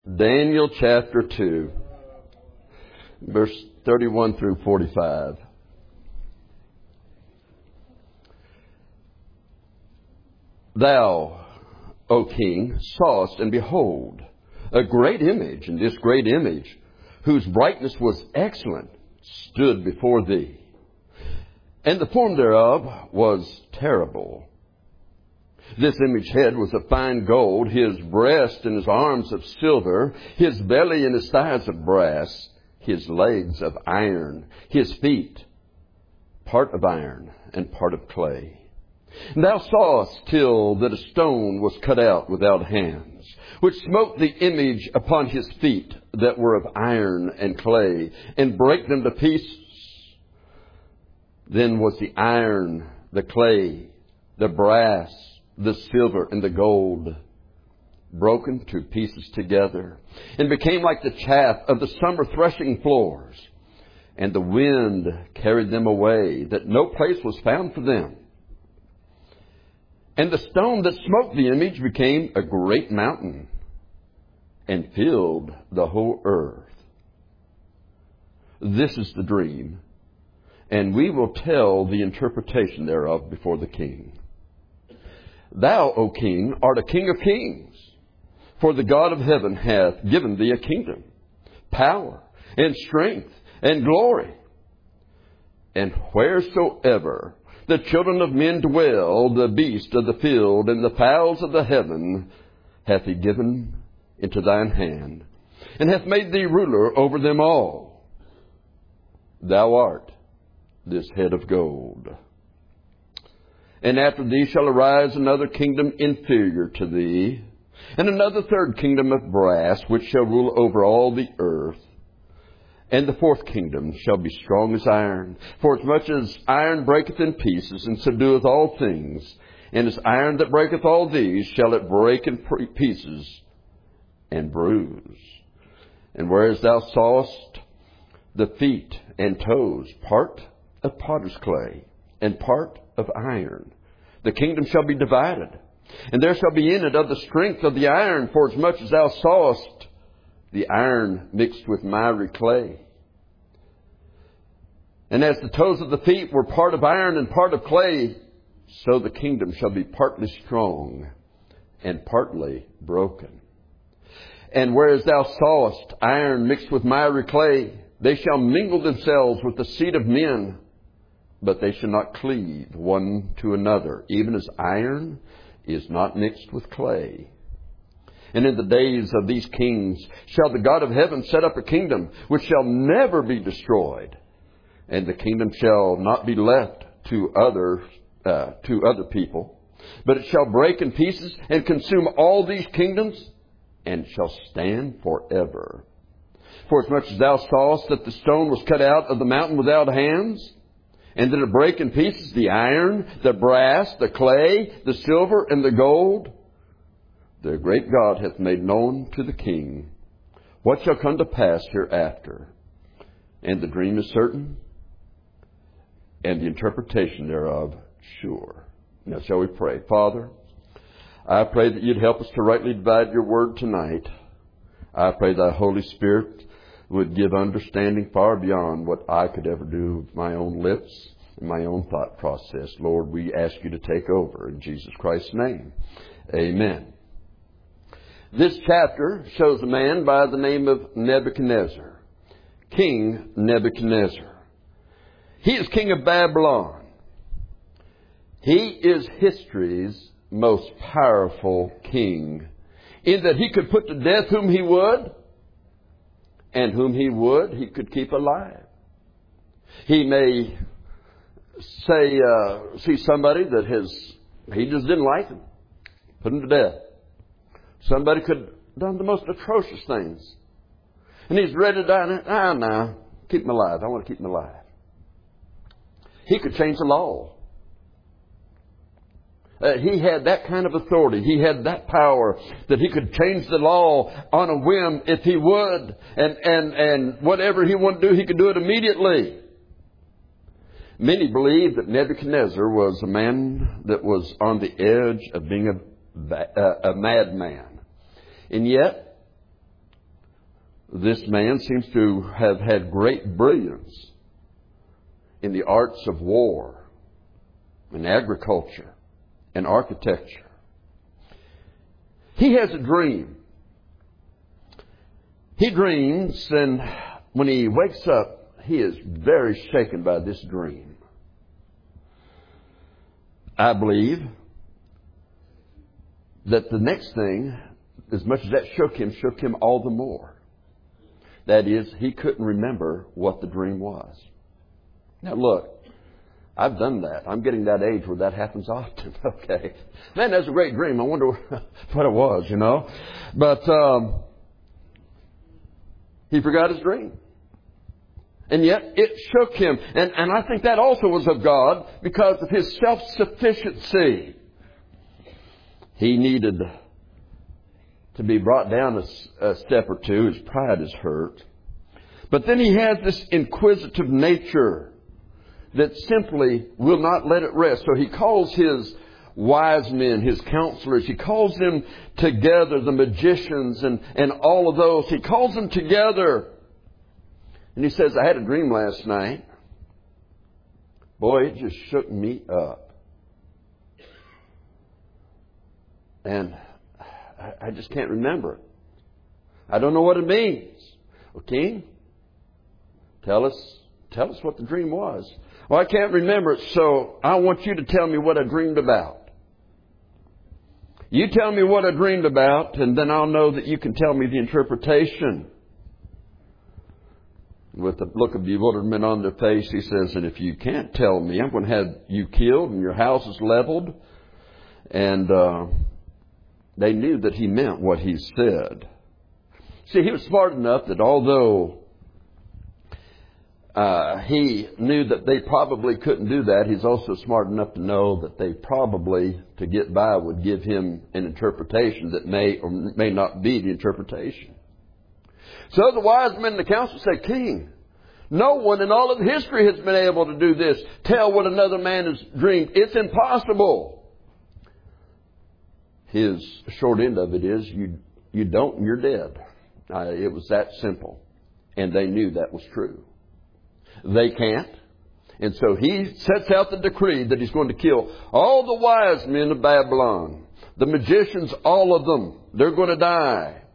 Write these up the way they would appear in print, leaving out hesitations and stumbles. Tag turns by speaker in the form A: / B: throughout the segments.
A: Daniel chapter 2, verse 31 through 45. Thou, O king, sawest, and behold, a great image, and this great image, whose brightness was excellent, stood before thee. And the form thereof was terrible. This image head was of fine gold, his breast and his arms of silver, his belly and his thighs of brass, his legs of iron, his feet part of iron and part of clay. And thou sawest till that a stone was cut out without hands, which smote the image upon his feet that were of iron and clay, and brake them to pieces. Then was the iron, the clay, the brass, the silver, and the gold broken to pieces together, and became like the chaff of the summer threshing floors. And the wind carried them away, that no place was found for them. And the stone that smote the image became a great mountain, and filled the whole earth. This is the dream, and we will tell the interpretation thereof before the king. Thou, O king, art a king of kings, for the God of heaven hath given thee a kingdom, power, and strength, and glory. And wheresoever the children of men dwell, the beasts of the field and the fowls of the heaven hath he given into thine hand, and hath made thee ruler over them all. Thou art this head of gold. And after thee shall arise another kingdom inferior to thee, and another third kingdom of brass, which shall rule over all the earth. And the fourth kingdom shall be strong as iron, for as much as iron breaketh in pieces, and subdueth all things, and as iron that breaketh all these, shall it break in pieces and bruise. And whereas thou sawest the feet and toes, part of potter's clay, and part of iron, the kingdom shall be divided, and there shall be in it of the strength of the iron, for as much as thou sawest the iron mixed with miry clay. And as the toes of the feet were part of iron and part of clay, so the kingdom shall be partly strong and partly broken. And whereas thou sawest iron mixed with miry clay, they shall mingle themselves with the seed of men, but they shall not cleave one to another, even as iron is not mixed with clay. And in the days of these kings shall the God of heaven set up a kingdom which shall never be destroyed, and the kingdom shall not be left to other people, but it shall break in pieces and consume all these kingdoms, and shall stand forever. For as much as thou sawest that the stone was cut out of the mountain without hands, and that it break in pieces the iron, the brass, the clay, the silver, and the gold, the great God hath made known to the king what shall come to pass hereafter. And the dream is certain, and the interpretation thereof sure. Now shall we pray? Father, I pray that you'd help us to rightly divide your word tonight. I pray thy Holy Spirit would give understanding far beyond what I could ever do with my own lips and my own thought process. Lord, we ask you to take over in Jesus Christ's name. Amen. This chapter shows a man by the name of Nebuchadnezzar, King Nebuchadnezzar. He is king of Babylon. He is history's most powerful king, in that he could put to death whom he would, and whom he would, he could keep alive. He may see somebody that he just didn't like him, put him to death. Somebody could have done the most atrocious things, and he's ready to die. No, keep him alive. I want to keep him alive. He could change the law. He had that kind of authority. He had that power that he could change the law on a whim if he would. And whatever he wanted to do, he could do it immediately. Many believe that Nebuchadnezzar was a man that was on the edge of being a madman. And yet, this man seems to have had great brilliance in the arts of war, in agriculture, and architecture. He has a dream. He dreams, and when he wakes up, he is very shaken by this dream. I believe that the next thing, as much as that shook him all the more. That is, he couldn't remember what the dream was. Now look, I've done that. I'm getting that age where that happens often. Okay. Man, that's a great dream. I wonder what it was, you know. But he forgot his dream. And yet it shook him. And I think that also was of God because of his self-sufficiency. He needed to be brought down a step or two. His pride is hurt. But then he has this inquisitive nature that simply will not let it rest. So he calls his wise men, his counselors, he calls them together, the magicians and all of those. He calls them together. And he says, I had a dream last night. Boy, it just shook me up. And I just can't remember it. I don't know what it means. Well, King, tell us what the dream was. Well, I can't remember it, so I want you to tell me what I dreamed about. You tell me what I dreamed about, and then I'll know that you can tell me the interpretation. With a look of bewilderment on their face, he says, and if you can't tell me, I'm going to have you killed and your houses leveled. And they knew that he meant what he said. See, he was smart enough that although he knew that they probably couldn't do that, he's also smart enough to know that they probably, to get by, would give him an interpretation that may or may not be the interpretation. So the wise men in the council said, King, no one in all of history has been able to do this. Tell what another man has dreamed. It's impossible. His short end of it is, you don't and you're dead. It was that simple. And they knew that was true. They can't. And so he sets out the decree that he's going to kill all the wise men of Babylon. The magicians, all of them. They're going to die.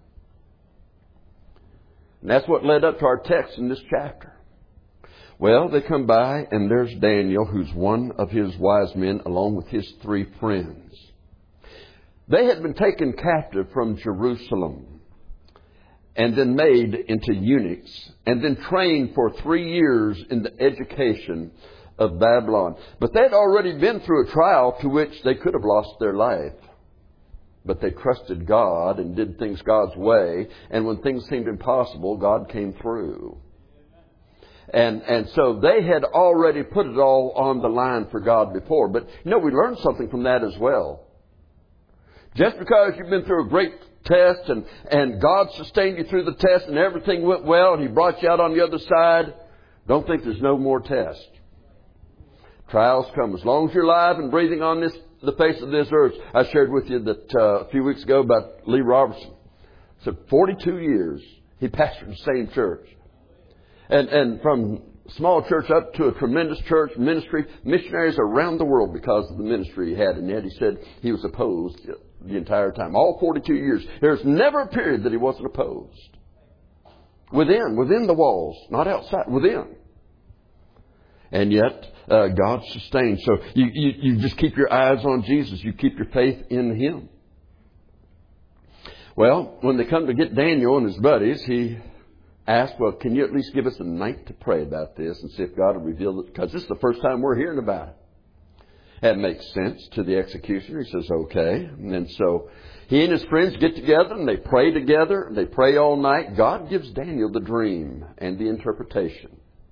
A: And that's what led up to our text in this chapter. Well, they come by and there's Daniel, who's one of his wise men, along with his 3 friends. They had been taken captive from Jerusalem and then made into eunuchs and then trained for 3 years in the education of Babylon. But they had already been through a trial to which they could have lost their life. But they trusted God and did things God's way. And when things seemed impossible, God came through. And so they had already put it all on the line for God before. But, we learned something from that as well. Just because you've been through a great test and God sustained you through the test and everything went well and He brought you out on the other side, don't think there's no more test. Trials come as long as you're alive and breathing on the face of this earth. I shared with you that a few weeks ago about Lee Robertson. So 42 years he pastored the same church. And from small church up to a tremendous church ministry, missionaries around the world because of the ministry he had. And yet he said he was opposed the entire time. All 42 years. There's never a period that he wasn't opposed. Within the walls, not outside, within. And yet, God sustains. So you just keep your eyes on Jesus. You keep your faith in Him. Well, when they come to get Daniel and his buddies, he asked, well, can you at least give us a night to pray about this and see if God will reveal it? Because this is the first time we're hearing about it. That makes sense to the executioner. He says, okay. And so he and his friends get together and they pray together. They pray all night. God gives Daniel the dream and the interpretation.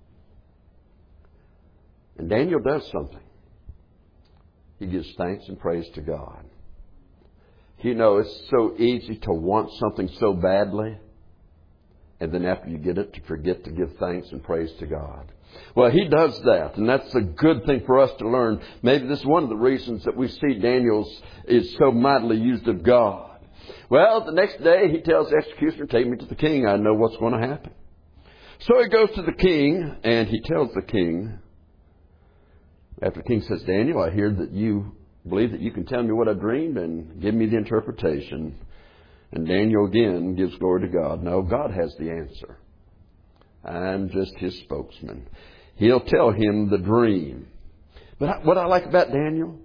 A: And Daniel does something. He gives thanks and praise to God. It's so easy to want something so badly, and then after you get it, to forget to give thanks and praise to God. Well, he does that, and that's a good thing for us to learn. Maybe this is one of the reasons that we see Daniel is so mightily used of God. Well, the next day he tells the executioner, take me to the king. I know what's going to happen. So he goes to the king, and he tells the king, after the king says, Daniel, I hear that you believe that you can tell me what I dreamed and give me the interpretation. And Daniel again gives glory to God. No, God has the answer. I'm just his spokesman. He'll tell him the dream. But what I like about Daniel,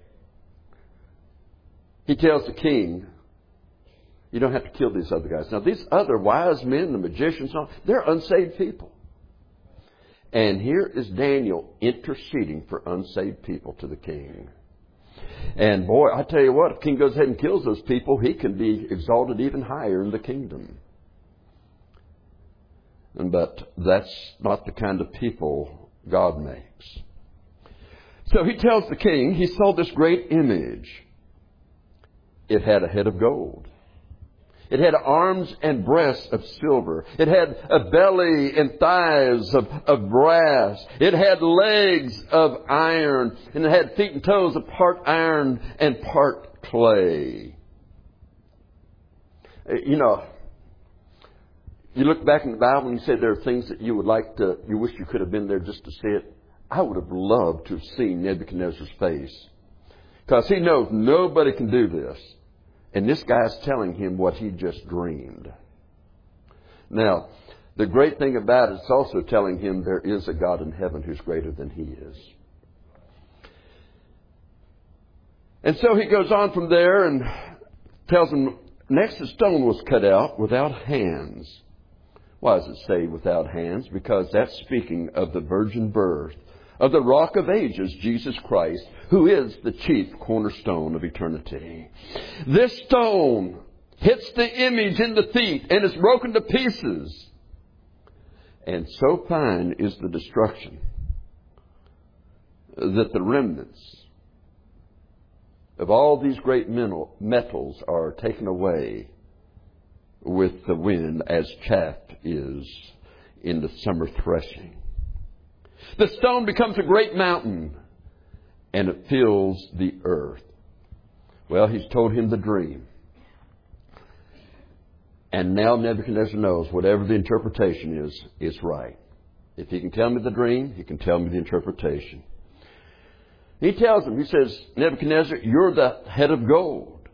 A: he tells the king, you don't have to kill these other guys. Now, these other wise men, the magicians, they're unsaved people. And here is Daniel interceding for unsaved people to the king. And boy, I tell you what, if the king goes ahead and kills those people, he can be exalted even higher in the kingdom. But that's not the kind of people God makes. So he tells the king, he saw this great image. It had a head of gold. It had arms and breasts of silver. It had a belly and thighs of brass. It had legs of iron. And it had feet and toes of part iron and part clay. You look back in the Bible and you say there are things that you wish you could have been there just to see it. I would have loved to have seen Nebuchadnezzar's face. Because he knows nobody can do this. And this guy's telling him what he just dreamed. Now, the great thing about it, it's also telling him there is a God in heaven who's greater than he is. And so he goes on from there and tells him, next the stone was cut out without hands. Why does it say without hands? Because that's speaking of the virgin birth of the Rock of Ages, Jesus Christ, who is the chief cornerstone of eternity. This stone hits the image in the feet and is broken to pieces. And so fine is the destruction that the remnants of all these great metals are taken away with the wind as chaff is in the summer threshing. The stone becomes a great mountain, and it fills the earth. Well, he's told him the dream. And now Nebuchadnezzar knows whatever the interpretation is right. If he can tell me the dream, he can tell me the interpretation. He tells him, he says, Nebuchadnezzar, you're the head of gold.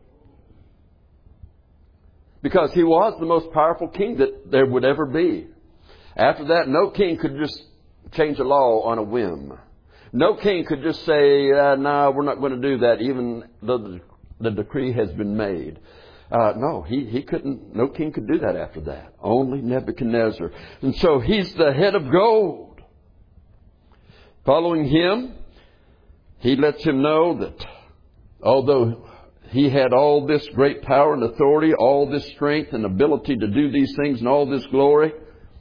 A: Because he was the most powerful king that there would ever be. After that, no king could just change a law on a whim. No king could just say, no, we're not going to do that, even though the decree has been made. No, he couldn't. No king could do that after that. Only Nebuchadnezzar. And so he's the head of gold. Following him, he lets him know that although he had all this great power and authority, all this strength and ability to do these things and all this glory,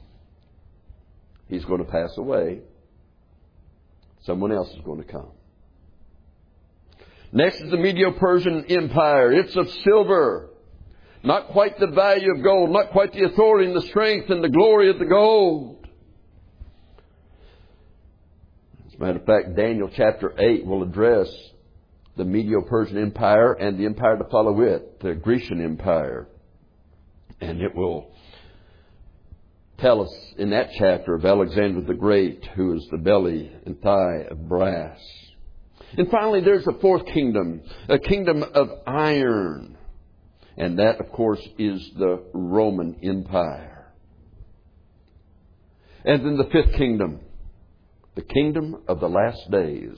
A: he's going to pass away. Someone else is going to come. Next is the Medo-Persian Empire. It's of silver. Not quite the value of gold. Not quite the authority and the strength and the glory of the gold. As a matter of fact, Daniel chapter 8 will address the Medo-Persian Empire and the empire to follow it, the Grecian Empire. And it will tell us in that chapter of Alexander the Great, who is the belly and thigh of brass. And finally, there's a fourth kingdom, a kingdom of iron. And that, of course, is the Roman Empire. And then the fifth kingdom, the kingdom of the last days.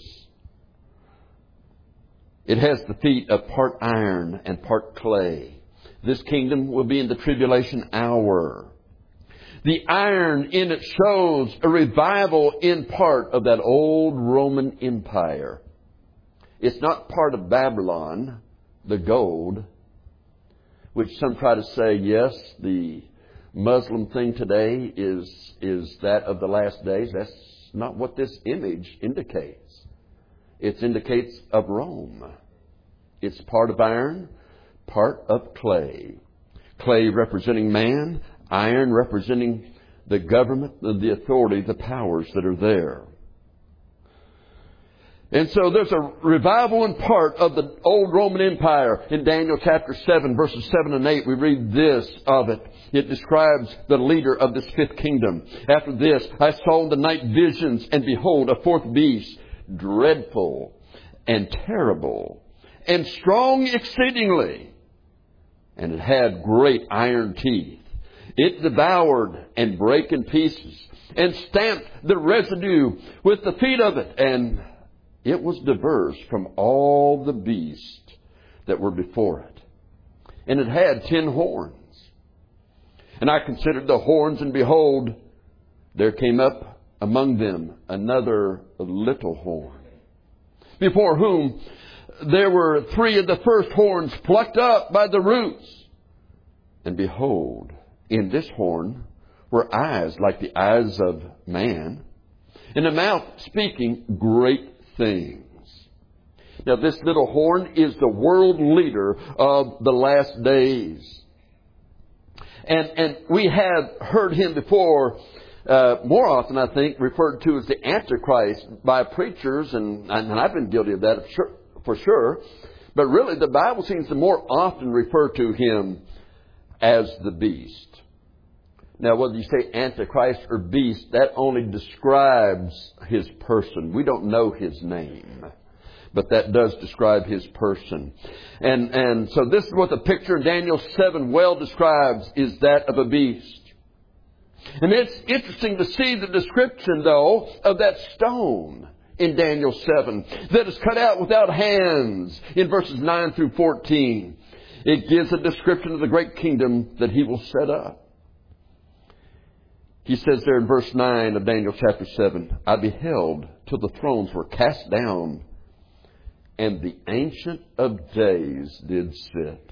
A: It has the feet of part iron and part clay. This kingdom will be in the tribulation hour. The iron in it shows a revival in part of that old Roman Empire. It's not part of Babylon, the gold, which some try to say, yes, the Muslim thing today is that of the last days. That's not what this image indicates. It indicates of Rome. It's part of iron, part of clay. Clay representing man, iron representing the government, the authority, the powers that are there. And so there's a revival in part of the old Roman Empire. In Daniel chapter 7, verses 7 and 8, we read this of it. It describes the leader of this fifth kingdom. After this, I saw in the night visions, and behold, a fourth beast, dreadful and terrible, and strong exceedingly. And it had great iron teeth. It devoured and brake in pieces, and stamped the residue with the feet of it, and it was diverse from all the beasts that were before it. And it had 10 horns. And I considered the horns, and behold, there came up among them another little horn, before whom there were 3 of the first horns plucked up by the roots. And behold, in this horn were eyes like the eyes of man, and a mouth speaking great things. Now, this little horn is the world leader of the last days. And we have heard him before, more often, I think, referred to as the Antichrist by preachers, and I've been guilty of that for sure. But really, the Bible seems to more often refer to him as the beast. Now, whether you say Antichrist or beast, that only describes his person. We don't know his name, but that does describe his person. And so this is what the picture in Daniel 7 well describes, is that of a beast. And it's interesting to see the description, though, of that stone in Daniel 7 that is cut out without hands in verses 9 through 14. It gives a description of the great kingdom that he will set up. He says there in verse 9 of Daniel chapter 7, I beheld till the thrones were cast down, and the Ancient of Days did sit,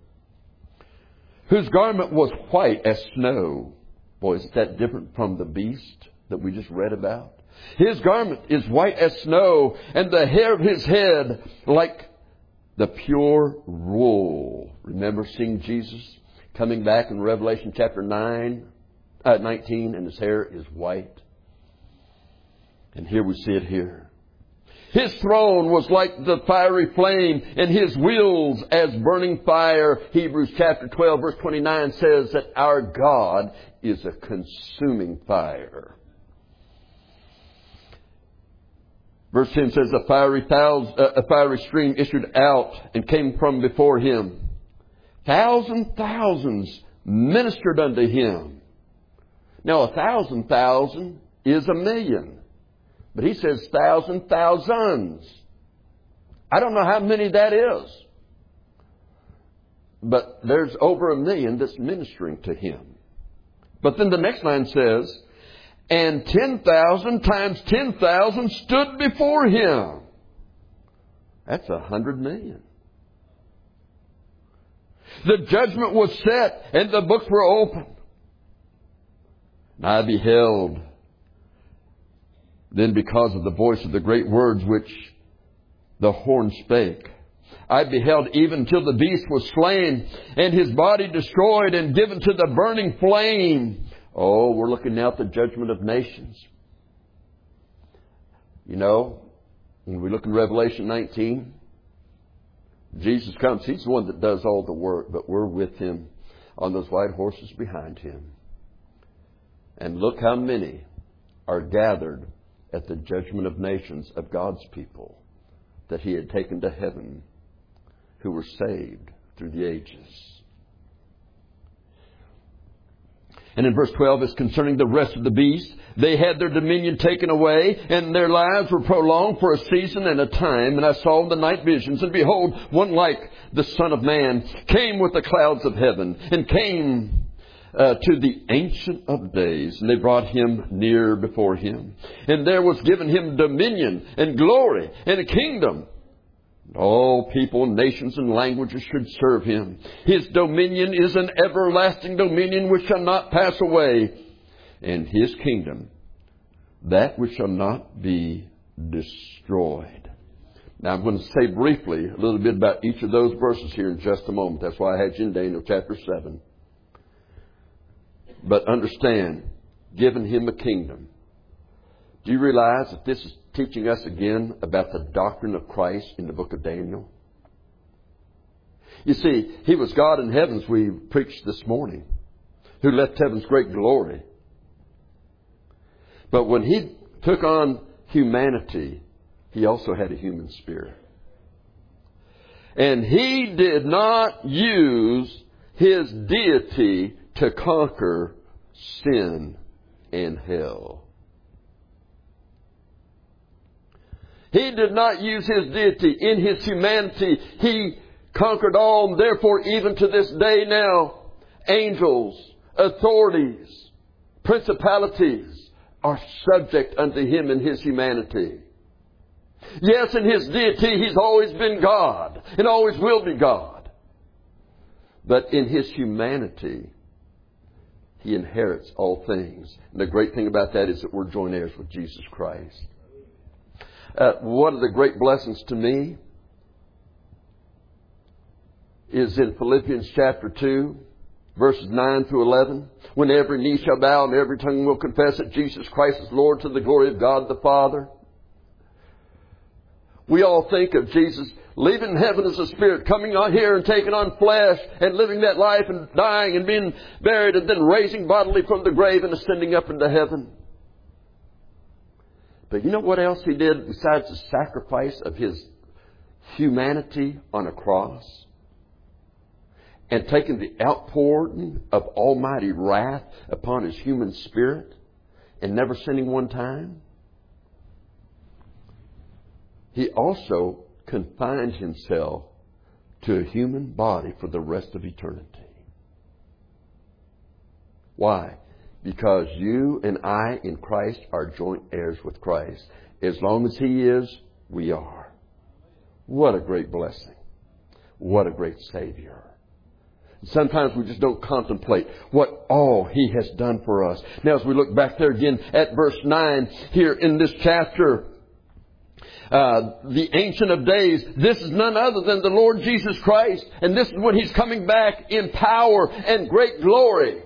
A: whose garment was white as snow. Boy, isn't that different from the beast that we just read about? His garment is white as snow, and the hair of his head like the pure wool. Remember seeing Jesus coming back in Revelation chapter 19, and his hair is white. And here we see it here. His throne was like the fiery flame, and his wheels as burning fire. Hebrews chapter 12, verse 29 says that our God is a consuming fire. Verse 10 says, a fiery stream issued out and came from before him. Thousands ministered unto him. Now, 1,000,000 is 1,000,000. But he says thousands. I don't know how many that is. But there's over 1,000,000 that's ministering to him. But then the next line says, and 10,000 times 10,000 stood before him. That's 100,000,000. The judgment was set, and the books were opened. And I beheld, then because of the voice of the great words which the horn spake, I beheld even till the beast was slain, and his body destroyed and given to the burning flame. Oh, we're looking now at the judgment of nations. You know, when we look in Revelation 19, Jesus comes. He's the one that does all the work, but we're with him on those white horses behind him. And look how many are gathered at the judgment of nations of God's people that he had taken to heaven, who were saved through the ages. And in verse 12 is concerning the rest of the beasts. They had their dominion taken away, and their lives were prolonged for a season and a time. And I saw in the night visions, and behold, one like the Son of Man came with the clouds of heaven, and came to the Ancient of Days. And they brought him near before him. And there was given him dominion and glory and a kingdom. All people, nations, and languages should serve him. His dominion is an everlasting dominion which shall not pass away, and his kingdom, that which shall not be destroyed. Now, I'm going to say briefly a little bit about each of those verses here in just a moment. That's why I had you in Daniel chapter 7. But understand, given him a kingdom, Do you realize that this is teaching us again about the doctrine of Christ in the book of Daniel? You see, He was God in heaven, as we preached this morning, who left heaven's great glory. But when He took on humanity, He also had a human spirit. And He did not use His deity to conquer sin and hell. He did not use His deity. In His humanity, He conquered all. And therefore, even to this day now, angels, authorities, principalities are subject unto Him in His humanity. Yes, in His deity, He's always been God and always will be God. But in His humanity, He inherits all things. And the great thing about that is that we're joint heirs with Jesus Christ. One of the great blessings to me is in Philippians chapter 2, verses 9 through 11. When every knee shall bow and every tongue will confess that Jesus Christ is Lord, to the glory of God the Father. We all think of Jesus leaving heaven as a spirit, coming out here and taking on flesh and living that life and dying and being buried and then raising bodily from the grave and ascending up into heaven. But you know what else He did besides the sacrifice of His humanity on a cross? And taking the outpouring of almighty wrath upon His human spirit and never sinning one time? He also confined Himself to a human body for the rest of eternity. Why? Because you and I in Christ are joint heirs with Christ. As long as He is, we are. What a great blessing. What a great Savior. Sometimes we just don't contemplate what all He has done for us. Now as we look back there again at verse 9 here in this chapter, the Ancient of Days, this is none other than the Lord Jesus Christ. And this is when He's coming back in power and great glory,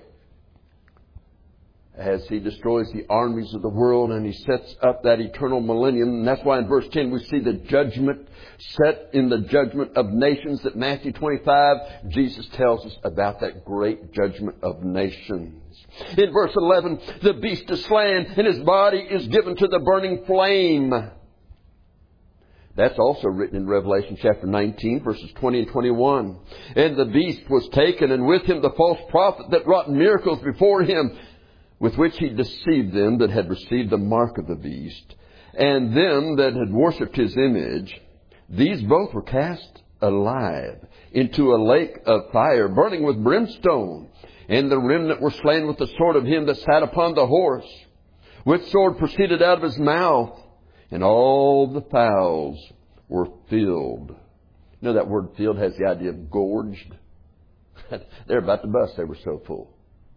A: as He destroys the armies of the world and He sets up that eternal millennium. And that's why in verse 10 we see the judgment set in the judgment of nations. That Matthew 25, Jesus tells us about that great judgment of nations. In verse 11, the beast is slain and his body is given to the burning flame. That's also written in Revelation chapter 19, verses 20 and 21. And the beast was taken, and with him the false prophet that wrought miracles before him, with which he deceived them that had received the mark of the beast, and them that had worshipped his image. These both were cast alive into a lake of fire, burning with brimstone. And the remnant were slain with the sword of him that sat upon the horse, which sword proceeded out of his mouth. And all the fowls were filled. You know that word filled has the idea of gorged. They're about to bust. They were so full.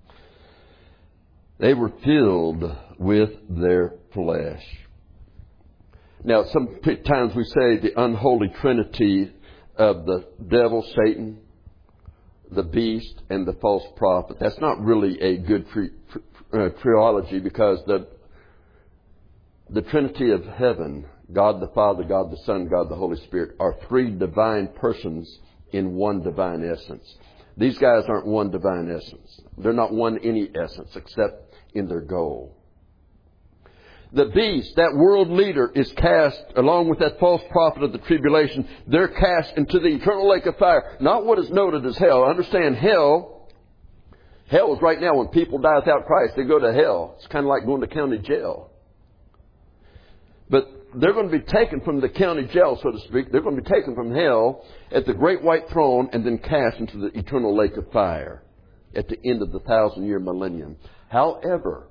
A: They were filled with their flesh. Now, sometimes we say the unholy trinity of the devil, Satan, the beast, and the false prophet. That's not really a good trilogy, because the Trinity of heaven, God the Father, God the Son, God the Holy Spirit, are three divine persons in one divine essence. These guys aren't one divine essence. They're not one any essence except in their goal. The beast, that world leader, is cast along with that false prophet of the tribulation. They're cast into the eternal lake of fire. Not what is noted as hell. Understand, hell is right now when people die without Christ, they go to hell. It's kind of like going to county jail. But they're going to be taken from the county jail, so to speak. They're going to be taken from hell at the great white throne and then cast into the eternal lake of fire at the end of the 1,000-year millennium. However,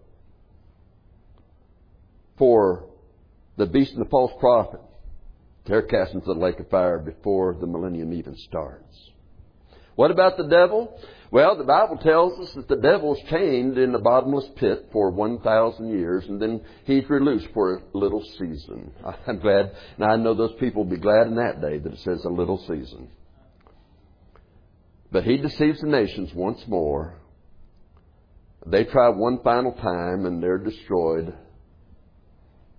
A: for the beast and the false prophet, they're cast into the lake of fire before the millennium even starts. What about the devil? Well, the Bible tells us that the devil is chained in the bottomless pit for 1,000 years, and then he's released for a little season. I'm glad. Now, I know those people will be glad in that day that it says a little season. But he deceives the nations once more. They try one final time, and they're destroyed.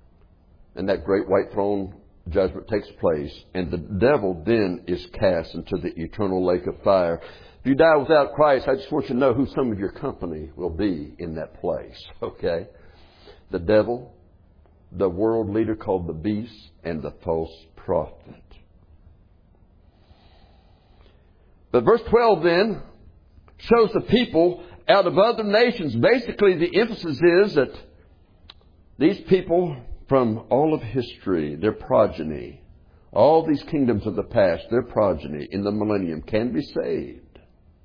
A: And that great white throne judgment takes place. And the devil then is cast into the eternal lake of fire. If you die without Christ, I just want you to know who some of your company will be in that place. Okay? The devil, the world leader called the beast, and the false prophet. But verse 12 then shows the people out of other nations. Basically, the emphasis is that these people from all of history, their progeny, all these kingdoms of the past, their progeny in the millennium can be saved.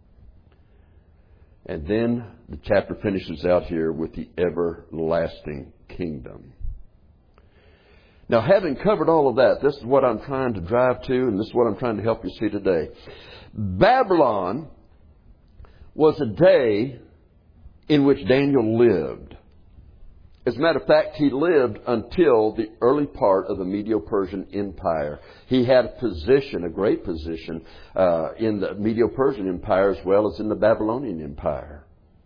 A: And then the chapter finishes out here with the everlasting kingdom. Now, having covered all of that, this is what I'm trying to drive to, and this is what I'm trying to help you see today. Babylon was a day in which Daniel lived. As a matter of fact, he lived until the early part of the Medo-Persian Empire. He had a position, a great position, in the Medo-Persian Empire as well as in the Babylonian Empire.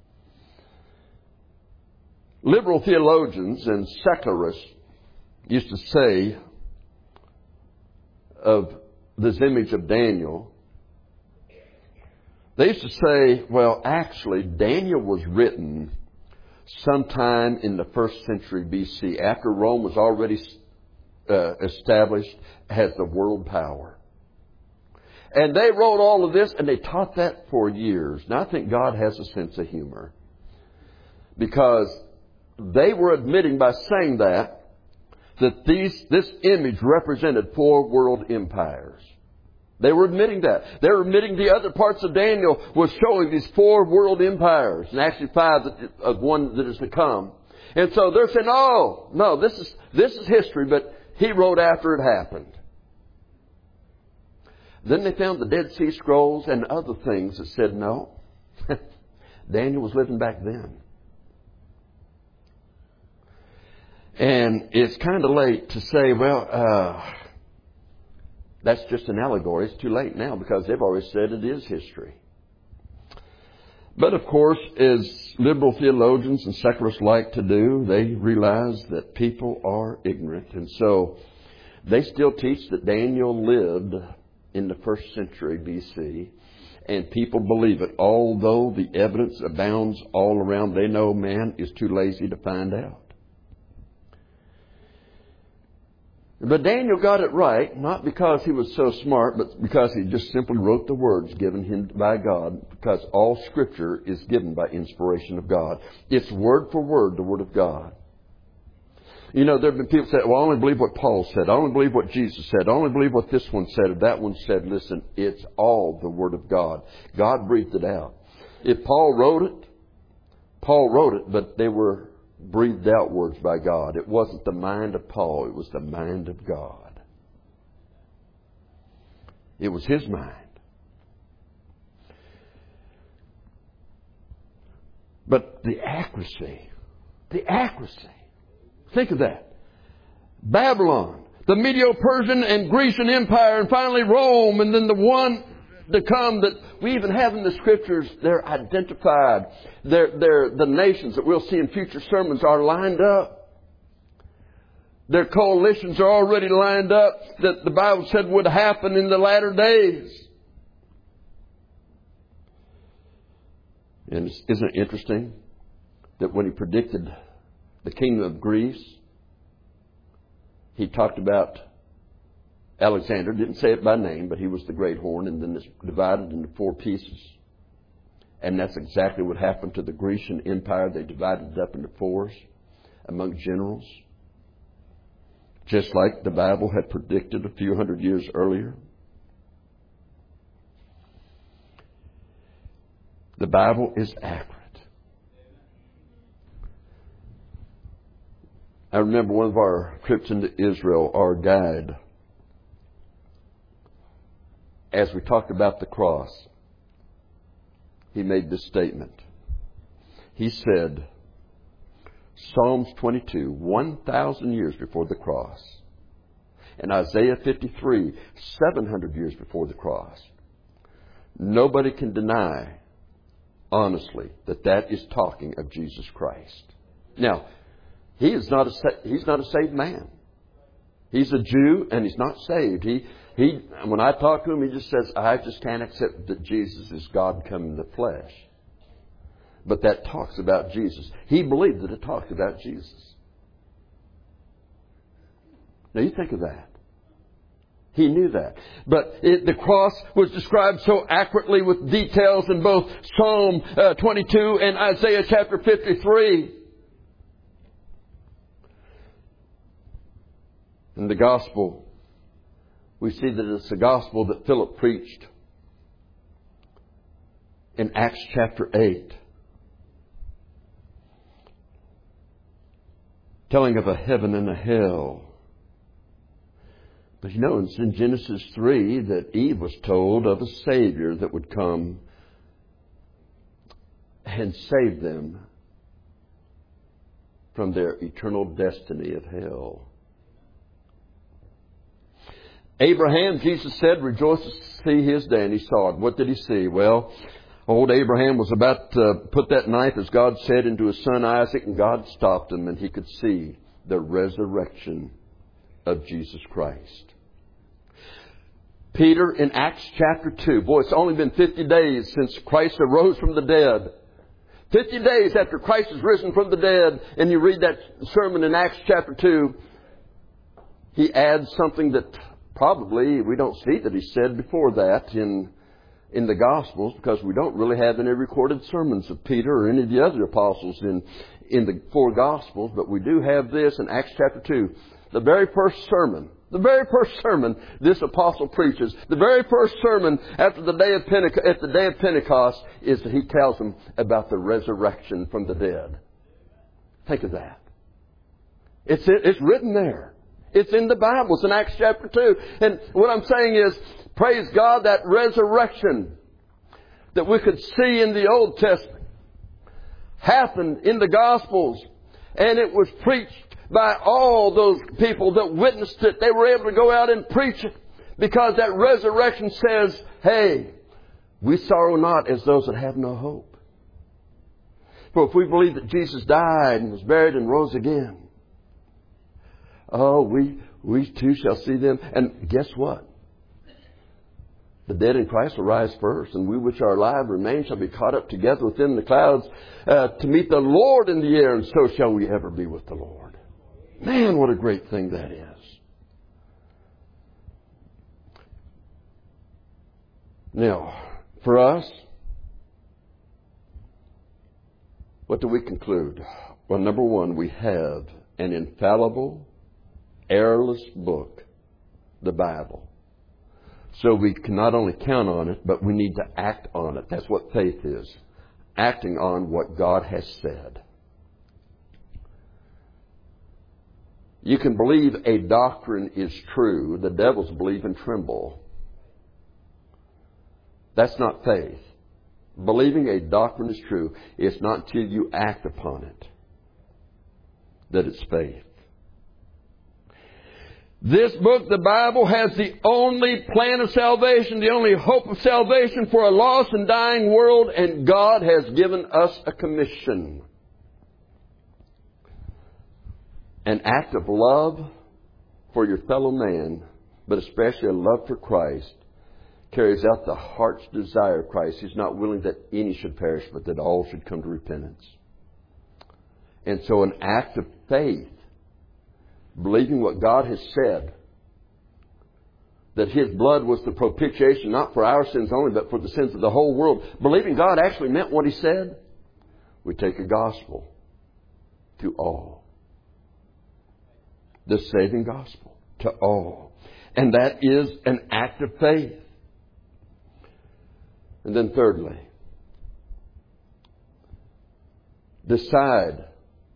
A: Liberal theologians and secularists used to say of this image of Daniel, they used to say, well, actually, Daniel was written sometime in the 1st century BC, after Rome was already established as the world power. And they wrote all of this, and they taught that for years. Now, I think God has a sense of humor, because they were admitting by saying that this image represented 4 world empires. They were admitting that. They were admitting the other parts of Daniel was showing these 4 world empires, and actually 5 of one that is to come. And so they're saying, oh, no, this is history, but he wrote after it happened. Then they found the Dead Sea Scrolls and other things that said, no, Daniel was living back then. And it's kind of late to say, well, that's just an allegory. It's too late now because they've already said it is history. But of course, as liberal theologians and secularists like to do, they realize that people are ignorant. And so they still teach that Daniel lived in the 1st century BC. And people believe it, although the evidence abounds all around. They know man is too lazy to find out. But Daniel got it right, not because he was so smart, but because he just simply wrote the words given him by God, because all Scripture is given by inspiration of God. It's word for word the Word of God. You know, there have been people say, well, I only believe what Paul said. I only believe what Jesus said. I only believe what this one said or that one said. Listen, it's all the Word of God. God breathed it out. If Paul wrote it, but they were breathed out words by God. It wasn't the mind of Paul. It was the mind of God. It was his mind. But the accuracy. Think of that. Babylon, the Medo-Persian and Grecian Empire, and finally Rome, and then the one to come that we even have in the Scriptures. They're identified. They're the nations that we'll see in future sermons are lined up. Their coalitions are already lined up that the Bible said would happen in the latter days. And isn't it interesting that when he predicted the kingdom of Greece, he talked about Alexander, didn't say it by name, but he was the great horn, and then it's divided into 4 pieces. And that's exactly what happened to the Grecian Empire. They divided it up into 4s among generals, just like the Bible had predicted a few hundred years earlier. The Bible is accurate. I remember one of our trips into Israel, our guide, as we talked about the cross, he made this statement. He said, Psalms 22, 1,000 years before the cross, and Isaiah 53, 700 years before the cross. Nobody can deny, honestly, that is talking of Jesus Christ. Now, he's not a saved man. He's a Jew and he's not saved. When I talk to him, he just says, I just can't accept that Jesus is God come in the flesh. But that talks about Jesus. He believed that it talks about Jesus. Now you think of that. He knew that. But the cross was described so accurately with details in both Psalm 22 and Isaiah chapter 53. In the gospel, we see that it's the gospel that Philip preached in Acts chapter 8. Telling of a heaven and a hell. But you know, it's in Genesis 3 that Eve was told of a Savior that would come and save them from their eternal destiny of hell. Abraham, Jesus said, rejoices to see his day, and he saw it. What did he see? Well, old Abraham was about to put that knife, as God said, into his son Isaac, and God stopped him, and he could see the resurrection of Jesus Christ. Peter in Acts chapter 2. Boy, it's only been 50 days since Christ arose from the dead. 50 days after Christ is risen from the dead, and you read that sermon in Acts chapter 2, he adds something that probably we don't see that he said before that in the Gospels, because we don't really have any recorded sermons of Peter or any of the other apostles in the four Gospels, but we do have this in Acts chapter 2. The very first sermon this apostle preaches, the very first sermon after the day of Pentecost, at the day of Pentecost, is that he tells them about the resurrection from the dead. Think of that. It's written there. It's in the Bible. It's in Acts chapter 2. And what I'm saying is, praise God, that resurrection that we could see in the Old Testament happened in the Gospels. And it was preached by all those people that witnessed it. They were able to go out and preach it because that resurrection says, hey, we sorrow not as those that have no hope. For if we believe that Jesus died and was buried and rose again, oh, we too shall see them. And guess what? The dead in Christ will rise first, and we which are alive remain shall be caught up together within the clouds to meet the Lord in the air, and so shall we ever be with the Lord. Man, what a great thing that is. Now, for us, what do we conclude? Well, number one, we have an infallible, errorless book, the Bible. So we can not only count on it, but we need to act on it. That's what faith is. Acting on what God has said. You can believe a doctrine is true. The devils believe and tremble. That's not faith. Believing a doctrine is true, it's not until you act upon it that it's faith. This book, the Bible, has the only plan of salvation, the only hope of salvation for a lost and dying world, and God has given us a commission. An act of love for your fellow man, but especially a love for Christ, carries out the heart's desire of Christ. He's not willing that any should perish, but that all should come to repentance. And so an act of faith, believing what God has said, that His blood was the propitiation, not for our sins only, but for the sins of the whole world. Believing God actually meant what He said, we take a gospel to all. The saving gospel to all. And that is an act of faith. And then thirdly, decide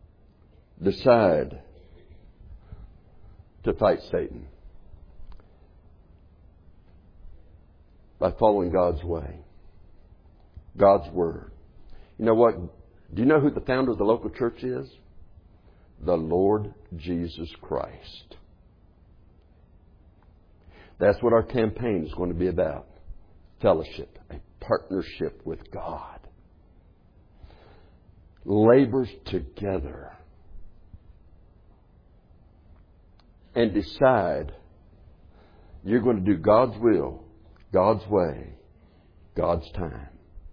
A: to fight Satan by following God's way, God's Word. You know what? Do you know who the founder of the local church is? The Lord Jesus Christ. That's what our campaign is going to be about. Fellowship, a partnership with God. Labors together and decide you're going to do God's will, God's way, God's time.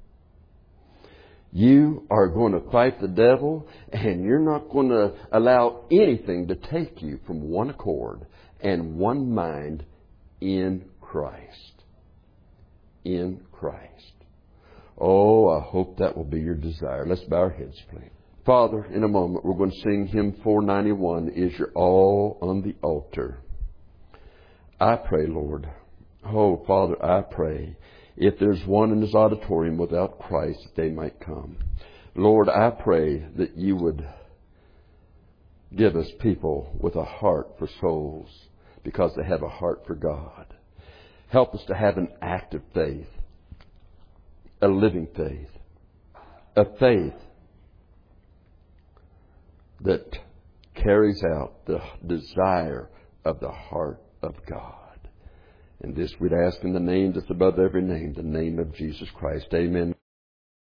A: You are going to fight the devil, and you're not going to allow anything to take you from one accord and one mind in Christ. In Christ. Oh, I hope that will be your desire. Let's bow our heads, please. Father, in a moment we're going to sing hymn 491, Is Your All on the Altar? I pray, Lord. Oh, Father, I pray. If there's one in this auditorium without Christ, that they might come. Lord, I pray that you would give us people with a heart for souls because they have a heart for God. Help us to have an active faith, a living faith, a faith that carries out the desire of the heart of God. And this we'd ask in the name that's above every name, the name of Jesus Christ. Amen.